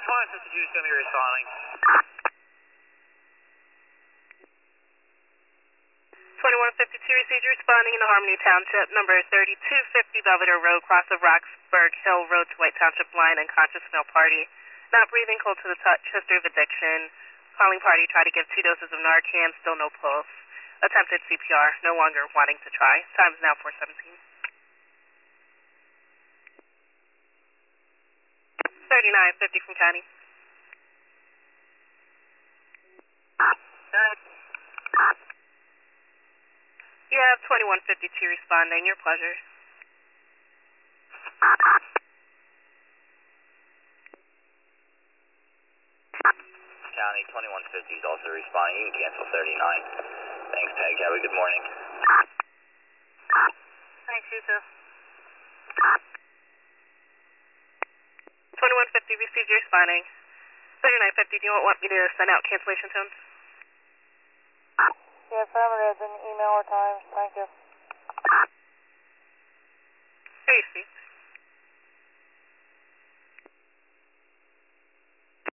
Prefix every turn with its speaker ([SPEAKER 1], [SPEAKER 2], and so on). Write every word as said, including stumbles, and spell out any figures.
[SPEAKER 1] twenty-one fifty-two is going to be responding.
[SPEAKER 2] twenty-one fifty-two received you responding in the Harmony Township, number thirty-two fifty Belvedere Road, cross of Roxburgh Hill Road to White Township line, unconscious, no party. Not breathing, cold to the touch, history of addiction. Calling party, try to give two doses of Narcan, still no pulse. Attempted C P R, no longer wanting to try. Time is now four seventeen. thirty-nine fifty from County. You have twenty-one fifty-two responding. Your pleasure.
[SPEAKER 1] County twenty-one fifty is also responding. You can cancel thirty-nine. Thanks, Peg. Have a good morning.
[SPEAKER 2] Thanks, you too. twenty-one fifty received your responding. thirty-nine fifty, do you want me to send out cancellation tones?
[SPEAKER 3] Yes, I haven't read the email or times. Thank you.
[SPEAKER 2] Here you see.